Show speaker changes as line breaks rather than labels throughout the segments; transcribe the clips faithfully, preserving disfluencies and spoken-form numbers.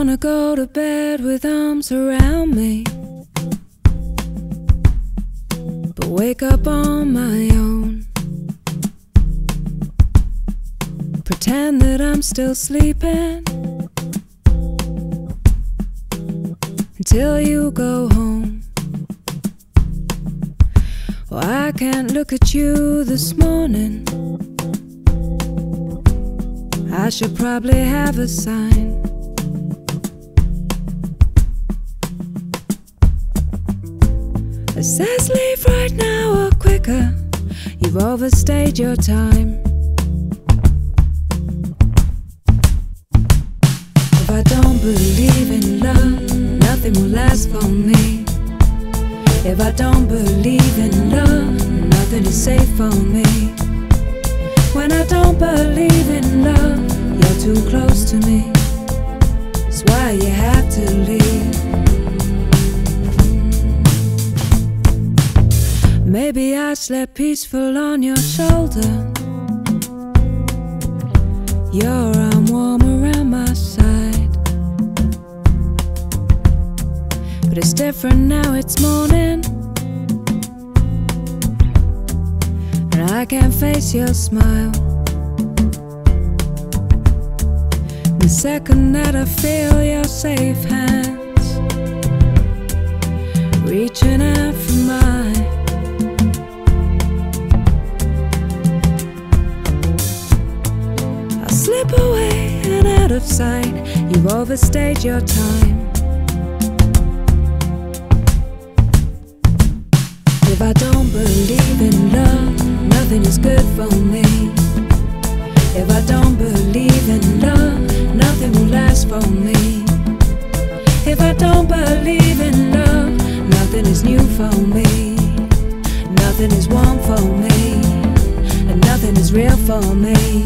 wanna go to bed with arms around me, but wake up on my own. Pretend that I'm still sleeping until you go home. Well, I can't look at you this morning. I should probably have a sign. It says leave right now or quicker, you've overstayed your time. If I don't believe in love, nothing will last for me. If I don't believe in love, nothing is safe for me. When I don't believe in love, you're too close to me. That's why you have to leave. Maybe I slept peaceful on your shoulder, your arm warm around my side. But it's different now, it's morning, and I can't face your smile. The second that I feel your safe hands reaching out for mine, I'll slip away and out of sight. You've overstayed your time. If I don't believe in love, nothing is good for me. If I don't believe in love, nothing will last for me. If I don't believe in love, nothing is new for me. Nothing is warm for me, and nothing is real for me.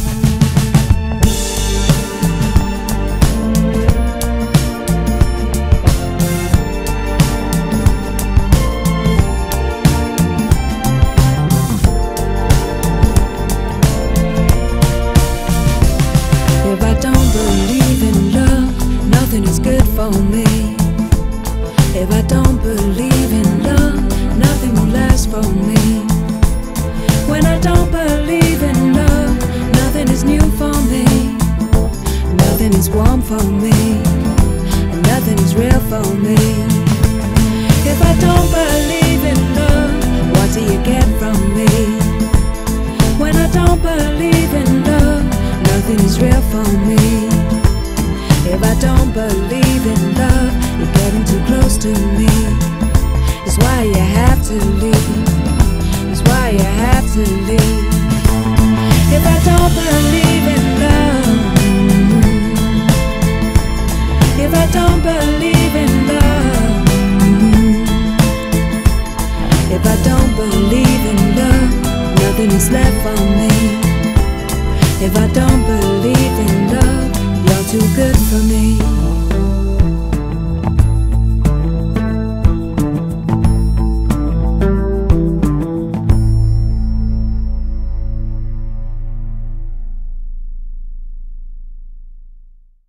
If I don't believe in love, nothing is good for me. If I don't believe in love, nothing will last for me. When I don't believe in love, nothing is new for me. Nothing is warm for me, and nothing is real for me. If I don't believe in love, what do you get from me? When I don't believe in love, nothing is real for me.